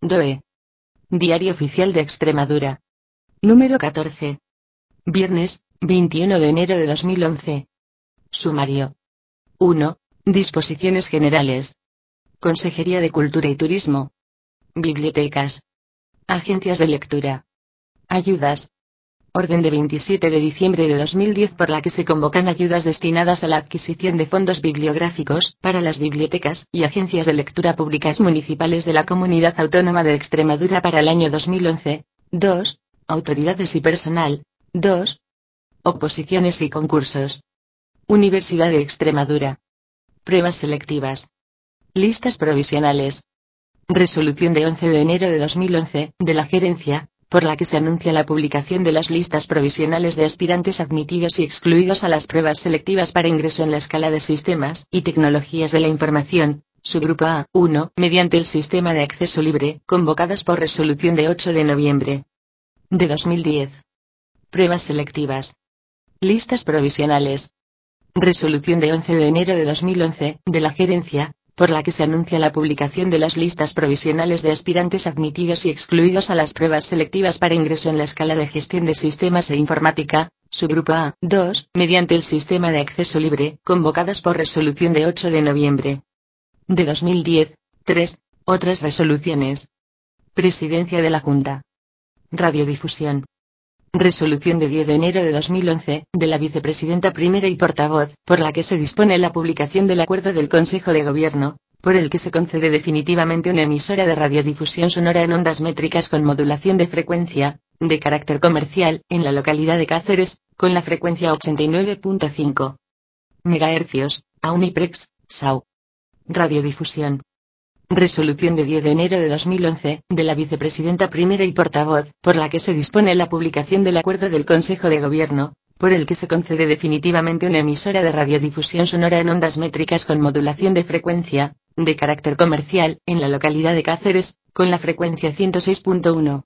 DOE. Diario Oficial de Extremadura. Número 14. Viernes, 21 de enero de 2011. Sumario. 1. Disposiciones generales. Consejería de Cultura y Turismo. Bibliotecas. Agencias de lectura. Ayudas. Orden de 27 de diciembre de 2010 por la que se convocan ayudas destinadas a la adquisición de fondos bibliográficos para las bibliotecas y agencias de lectura públicas municipales de la Comunidad Autónoma de Extremadura para el año 2011. 2. Autoridades y personal. 2. Oposiciones y concursos. Universidad de Extremadura. Pruebas selectivas. Listas provisionales. Resolución de 11 de enero de 2011, de la Gerencia, por la que se anuncia la publicación de las listas provisionales de aspirantes admitidos y excluidos a las pruebas selectivas para ingreso en la escala de sistemas y tecnologías de la información, subgrupo A1, mediante el sistema de acceso libre, convocadas por resolución de 8 de noviembre de 2010. Pruebas selectivas. Listas provisionales. Resolución de 11 de enero de 2011, de la Gerencia, por la que se anuncia la publicación de las listas provisionales de aspirantes admitidos y excluidos a las pruebas selectivas para ingreso en la escala de gestión de sistemas e informática, subgrupo A2, mediante el sistema de acceso libre, convocadas por resolución de 8 de noviembre de 2010. 3. Otras resoluciones. Presidencia de la Junta. Radiodifusión. Resolución de 10 de enero de 2011, de la Vicepresidenta Primera y Portavoz, por la que se dispone la publicación del Acuerdo del Consejo de Gobierno, por el que se concede definitivamente una emisora de radiodifusión sonora en ondas métricas con modulación de frecuencia, de carácter comercial, en la localidad de Cáceres, con la frecuencia 89.5 MHz, a Uniprex, SAU. Radiodifusión. Resolución de 10 de enero de 2011, de la Vicepresidenta Primera y Portavoz, por la que se dispone la publicación del Acuerdo del Consejo de Gobierno, por el que se concede definitivamente una emisora de radiodifusión sonora en ondas métricas con modulación de frecuencia, de carácter comercial, en la localidad de Cáceres, con la frecuencia 106.1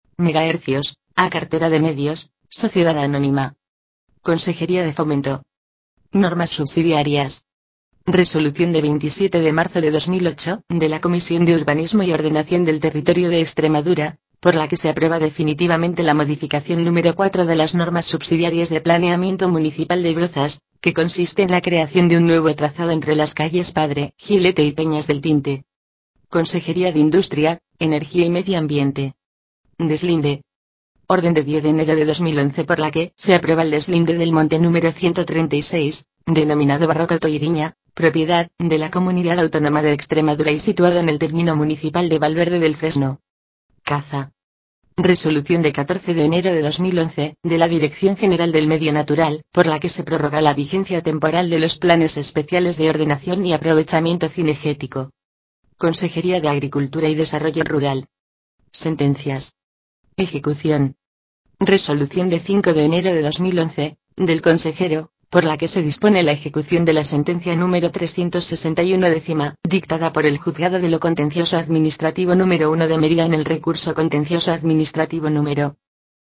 MHz, a cartera de medios, Sociedad Anónima. Consejería de Fomento. Normas subsidiarias. Resolución de 27 de marzo de 2008, de la Comisión de Urbanismo y Ordenación del Territorio de Extremadura, por la que se aprueba definitivamente la modificación número 4 de las normas subsidiarias de planeamiento municipal de Brozas, que consiste en la creación de un nuevo trazado entre las calles Padre Gilete y Peñas del Tinte. Consejería de Industria, Energía y Medio Ambiente. Deslinde. Orden de 10 de enero de 2011 por la que se aprueba el deslinde del monte número 136, denominado Barroco Toiriña, propiedad de la Comunidad Autónoma de Extremadura y situado en el término municipal de Valverde del Fresno. Caza. Resolución de 14 de enero de 2011, de la Dirección General del Medio Natural, por la que se prorroga la vigencia temporal de los planes especiales de ordenación y aprovechamiento cinegético. Consejería de Agricultura y Desarrollo Rural. Sentencias. Ejecución. Resolución de 5 de enero de 2011, del consejero, por la que se dispone la ejecución de la sentencia número 361 décima, dictada por el Juzgado de lo Contencioso Administrativo número 1 de Mérida en el recurso contencioso administrativo número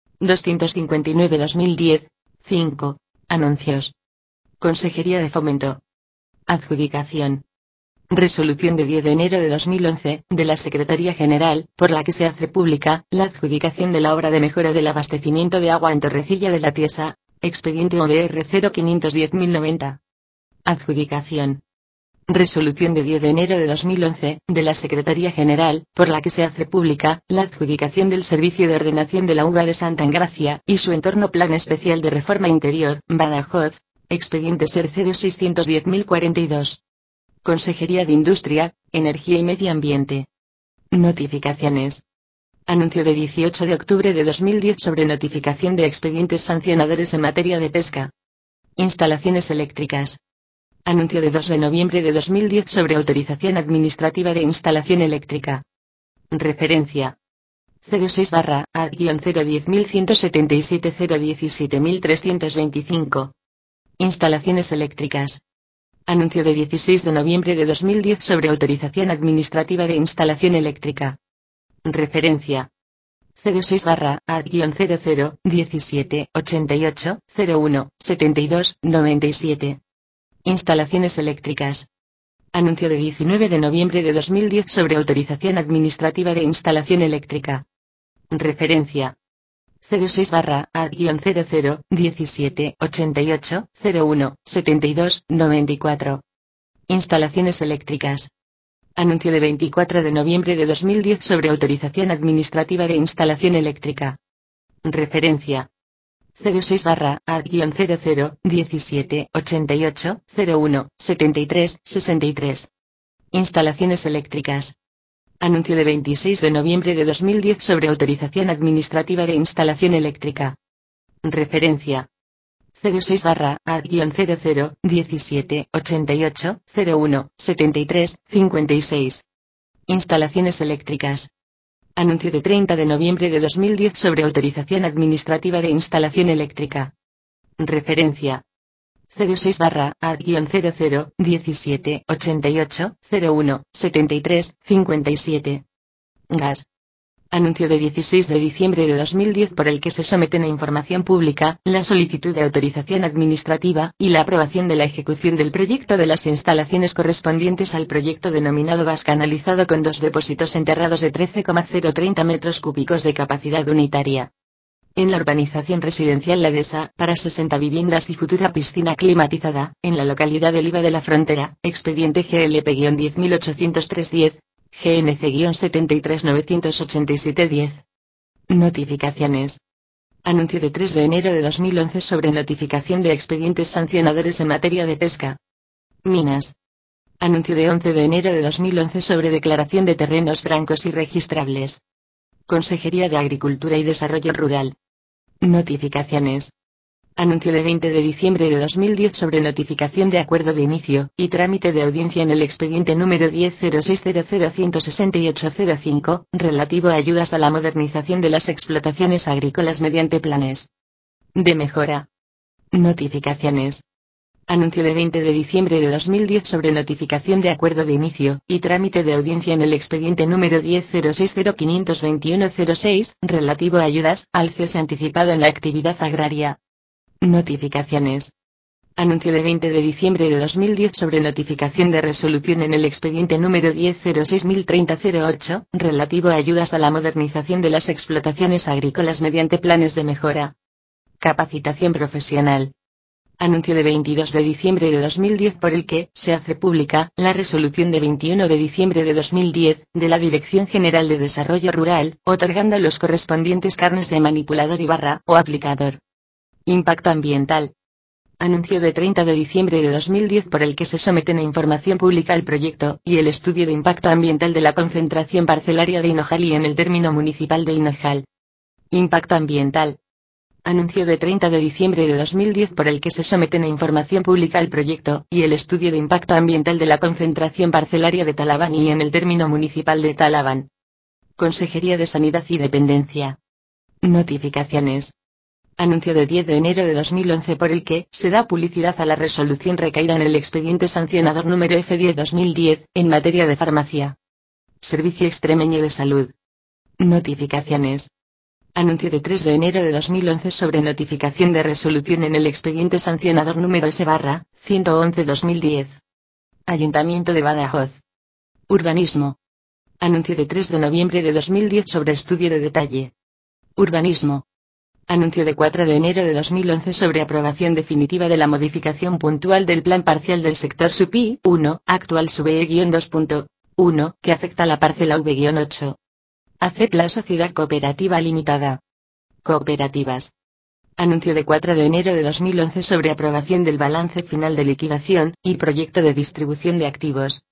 259/2010. 5. Anuncios. Consejería de Fomento. Adjudicación. Resolución de 10 de enero de 2011, de la Secretaría General, por la que se hace pública la adjudicación de la obra de mejora del abastecimiento de agua en Torrecilla de la Tiesa, expediente OBR 0510.090. Adjudicación. Resolución de 10 de enero de 2011, de la Secretaría General, por la que se hace pública la adjudicación del Servicio de Ordenación de la Uva de Santa Engracia y su entorno Plan Especial de Reforma Interior, Badajoz, expediente SER 0610.042. Consejería de Industria, Energía y Medio Ambiente. Notificaciones. Anuncio de 18 de octubre de 2010 sobre notificación de expedientes sancionadores en materia de pesca. Instalaciones eléctricas. Anuncio de 2 de noviembre de 2010 sobre autorización administrativa de instalación eléctrica. Referencia. 06-A-010.177-017.325. Instalaciones eléctricas. Anuncio de 16 de noviembre de 2010 sobre autorización administrativa de instalación eléctrica. Referencia. 06-A-00-17-88-01-72-97. Instalaciones eléctricas. Anuncio de 19 de noviembre de 2010 sobre autorización administrativa de instalación eléctrica. Referencia 06/A-001788017294. Instalaciones eléctricas. Anuncio de 24 de noviembre de 2010 sobre autorización administrativa de instalación eléctrica. Referencia 06/A-001788017363. Instalaciones eléctricas. Anuncio de 26 de noviembre de 2010 sobre autorización administrativa de instalación eléctrica. Referencia 06/A-001788017356. Instalaciones eléctricas. Anuncio de 30 de noviembre de 2010 sobre autorización administrativa de instalación eléctrica. Referencia 06/A-001788017357. Gas. Anuncio de 16 de diciembre de 2010 por el que se someten a información pública la solicitud de autorización administrativa y la aprobación de la ejecución del proyecto de las instalaciones correspondientes al proyecto denominado gas canalizado con 2 depósitos enterrados de 13,030 metros cúbicos de capacidad unitaria. En la urbanización residencial La Dehesa, para 60 viviendas y futura piscina climatizada, en la localidad de Oliva de la Frontera, expediente GLP-1080310. GNC-73987-10. Notificaciones. Anuncio de 3 de enero de 2011 sobre notificación de expedientes sancionadores en materia de pesca. Minas. Anuncio de 11 de enero de 2011 sobre declaración de terrenos francos y registrables. Consejería de Agricultura y Desarrollo Rural. Notificaciones. Anuncio de 20 de diciembre de 2010 sobre notificación de acuerdo de inicio y trámite de audiencia en el expediente número 10-0600-168-05, relativo a ayudas a la modernización de las explotaciones agrícolas mediante planes de mejora. Notificaciones. Anuncio de 20 de diciembre de 2010 sobre notificación de acuerdo de inicio y trámite de audiencia en el expediente número 10-060521-06, relativo a ayudas al cese anticipado en la actividad agraria. Notificaciones. Anuncio de 20 de diciembre de 2010 sobre notificación de resolución en el expediente número 10-06-1030-08, relativo a ayudas a la modernización de las explotaciones agrícolas mediante planes de mejora. Capacitación profesional. Anuncio de 22 de diciembre de 2010 por el que se hace pública la resolución de 21 de diciembre de 2010 de la Dirección General de Desarrollo Rural, otorgando los correspondientes carnes de manipulador y barra o aplicador. Impacto ambiental. Anuncio de 30 de diciembre de 2010 por el que se someten a información pública el proyecto y el estudio de impacto ambiental de la concentración parcelaria de Hinojal y en el término municipal de Hinojal. Impacto ambiental. Anuncio de 30 de diciembre de 2010 por el que se someten a información pública el proyecto y el estudio de impacto ambiental de la concentración parcelaria de Talaván y en el término municipal de Talaván. Consejería de Sanidad y Dependencia. Notificaciones. Anuncio de 10 de enero de 2011 por el que se da publicidad a la resolución recaída en el expediente sancionador número F10-2010, en materia de farmacia. Servicio Extremeño de Salud. Notificaciones. Anuncio de 3 de enero de 2011 sobre notificación de resolución en el expediente sancionador número S/111-2010. Ayuntamiento de Badajoz. Urbanismo. Anuncio de 3 de noviembre de 2010 sobre estudio de detalle. Urbanismo. Anuncio de 4 de enero de 2011 sobre aprobación definitiva de la modificación puntual del plan parcial del sector SUPI 1, actual SUBE-2.1, que afecta a la parcela V-8. ACEP la Sociedad Cooperativa Limitada. Cooperativas. Anuncio de 4 de enero de 2011 sobre aprobación del balance final de liquidación y proyecto de distribución de activos.